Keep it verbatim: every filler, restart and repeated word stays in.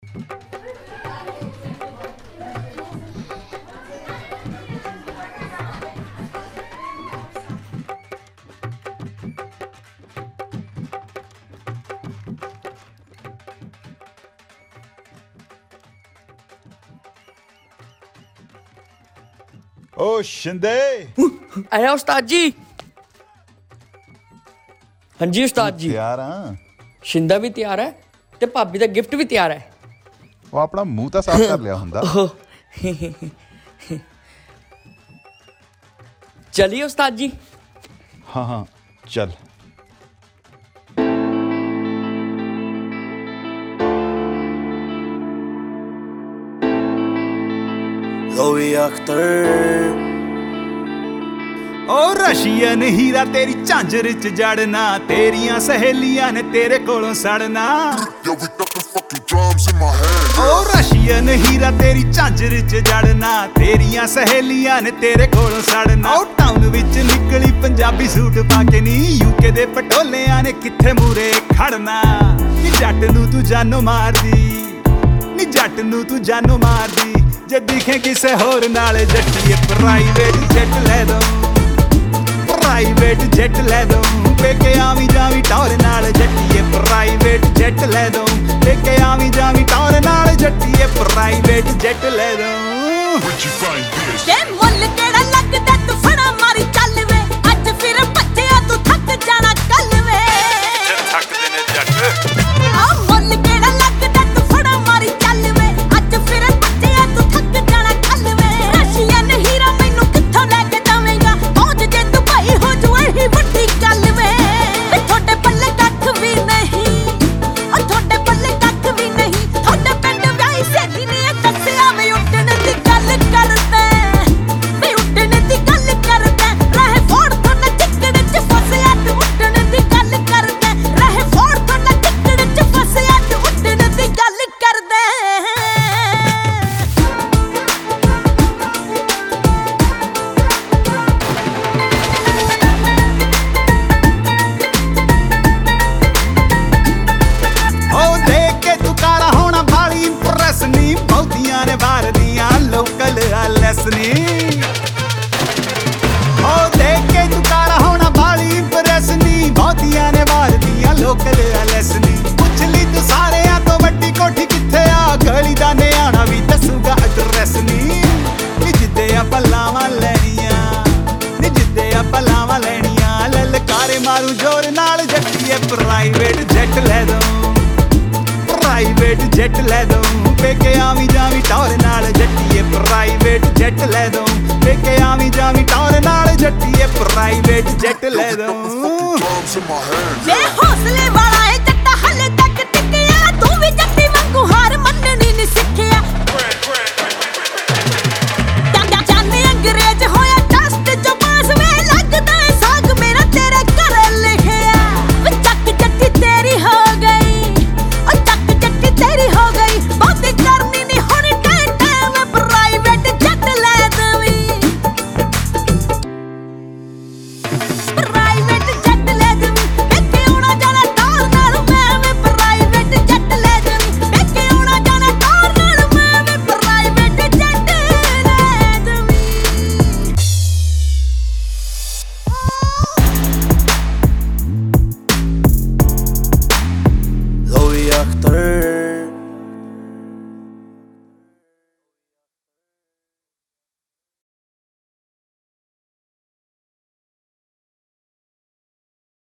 ओ शिंदे अरे उस्ताद जी। हाँ जी उस्ताद जी। तैयार हाँ शिंदा भी तैयार है ते भाभी दा गिफ्ट भी तैयार है। वो अपना मुंह तो साफ कर लिया हुंदा। चलिए उस्ताद जी। हाँ हाँ चल। Louis Akhtar ओ रशियन हीरा तेरी झांझर च जड़ना, तेरियां सहेलियां ने तेरे कोलों सड़ना। Yo, we ducking fucking drums in my hand. ओ रशियन हीरा तेरी झांझर च जड़ना, तेरियां सहेलियां ने तेरे कोलों सड़ना। ओ टाउन विच निकली पंजाबी सूट पाके नी, यूके दे पटोलियां ने किथे मूरे खड़ना। नी जट नू तू जानो मारदी, नी जट नू तू जानो मारदी, जे दिखे किसे होर नाल जट्टीए प्राइवेट जेट ले दो, प्राइवेट जेट ले दो, पेके आवी जावी टौर नाल जट्टीए प्राइवेट जेट ले दो, पेके आवी जावी टौर नाल जट्टीए प्राइवेट जेट ले दो। Where'd you find this? ये मुੱਲ ਕਿਹੜਾ ਲੱਗਦਾ ਤੂੰ ਫੜਾ ਮਾਰੀ ਚੱਲ ਵੇ, ਅੱਜ ਫਿਰ ਬੱਚਿਆ ਤੂੰ ਥੱਕ ਜਾਣਾ ਕੱਲ ਵੇ। ਥੱਕਦੇ ਨੇ ਜੱਟ ਆ ਮੁੱਲ ਕਿਹੜਾ ਲੱਗਦਾ ਤੂੰ ਫੜਾ ਮਾਰੀ ਚੱਲ ਵੇ, ਅੱਜ ਫਿਰ ਬੱਚਿਆ ਤੂੰ ਥੱਕ ਜਾਣਾ ਕੱਲ ਵੇ। ਰਸ਼ੀਅਨ ਹੀਰਾ ਮੈਨੂੰ ਕਿੱਥੋਂ ਲੈ ਕੇ ਜਾਵੇਂਗਾ, ਪਹੁੰਚ ਜੇ ਦੁਬਈ ਹੋ ਜੂ ਇਹੀ ਵੱਡੀ ਗੱਲ ਵੇ। ਵੇ ਤੁਹਾਡੇ ਪੱਲੇ ਕੱਖ ਵੀ ਨਹੀਂ, ਆ ਤੁਹਾਡੇ ਪੱਲੇ ਕੱਖ ਵੀ ਨਹੀਂ, ਤੁਹਾਡੇ ਪਿੰਡ ਵਿਆਹੀ ਸਹੇਲੀ ਨੇ ਦੱਸਿਆ ਵੇ ਉੱਡਣ ਦੀ ਗੱਲ ਕਰਦਾ, ਵੇ ਉੱਡਣ ਦੀ ਗੱਲ ਕਰਦਾ, ਰਹੇ ਫੋੜ ਤੋਂ ਨਾ ਚਿੱਕੜ ਚ ਫਸਿਆ ਤੂੰ ਉੱਡਣ ਦੀ ਗੱਲ ਕਰਦਾ, ਰਹੇ ਫੋੜ ਤੋਂ ਨਾ ਚਿੱਕੜ ਚ ਫਸਿਆ ਤੂੰ ਉੱਡਣ ਦੀ ਗੱਲ ਕਰਦਾ। ਉਹ ਦੇਖ ਕੇ ਤੂੰ ਕਾਲਾ ਹੋਣਾ ਵਾਲੀ ਇੰਪ੍ਰੈਸ ਨੀ, ਬਹੁਤੀਆਂ ਨੇ ਬਾਹਰ ਦੀਆਂ ਲੋਕਲ ਆਲਸ ਨੀ। ਉਹ ਦੇਖ ਕੇ ਤੂੰ ਕਾਲਾ ਹੋਣਾ ਵਾਲੀ ਇੰਪ੍ਰੈਸ ਨੀ, ਬਹੁਤੀਆਂ ਨੇ ਬਾਹਰ ਦੀਆਂ ਲੋਕਲ ਆਲਸ ਨੀ। ਪੁੱਛ ਲਈ ਤੂੰ ਸਾਰਿਆਂ ਤੋਂ ਵੱਡੀ ਕੋਠੀ ਕਿੱਥੇ ਆ, ਗਲੀ ਦਾ ਨਿਆਣਾ ਵੀ ਦੱਸੂਗਾ ਐਡਰੈਸ ਨੀ। ਨੀ ਜਿੱਦੇ ਆਪਾਂ ਲਾਵਾਂ ਲੈਣੀਆਂ, ਨੀ ਜਿੱਦੇ ਆਪਾਂ ਲਾਵਾਂ ਲੈਣੀਆਂ, ਲਲਕਾਰੇ ਮਾਰੂ ਜ਼ੋਰ ਨਾਲ ਜੱਟੀਏ ਪ੍ਰਾਈਵੇਟ ਜੈਟ ਲੈ ਦੋ, ਪ੍ਰਾਈਵੇਟ ਜੈਟ ਲੈ ਦੋ, ਪੇਕੇ ਆਵੀਂ ਜਾਵੀਂ ਟੌਰ ਨਾਲ ਜੱਟੀਏ ਪ੍ਰਾਈਵੇਟ ਜੈਟ ਲੈ ਦੋ, ਪੇਕੇ ਆਵੀਂ ਜਾਵੀਂ ਟੌਰ ਨਾਲ ਜੱਟੀਏ ਪ੍ਰਾਈਵੇਟ ਜੈਟ ਲੈ ਦੋ। Drums in my hand. ਵੇ ਹੌਸਲੇ ਵਾਲਾ ਏ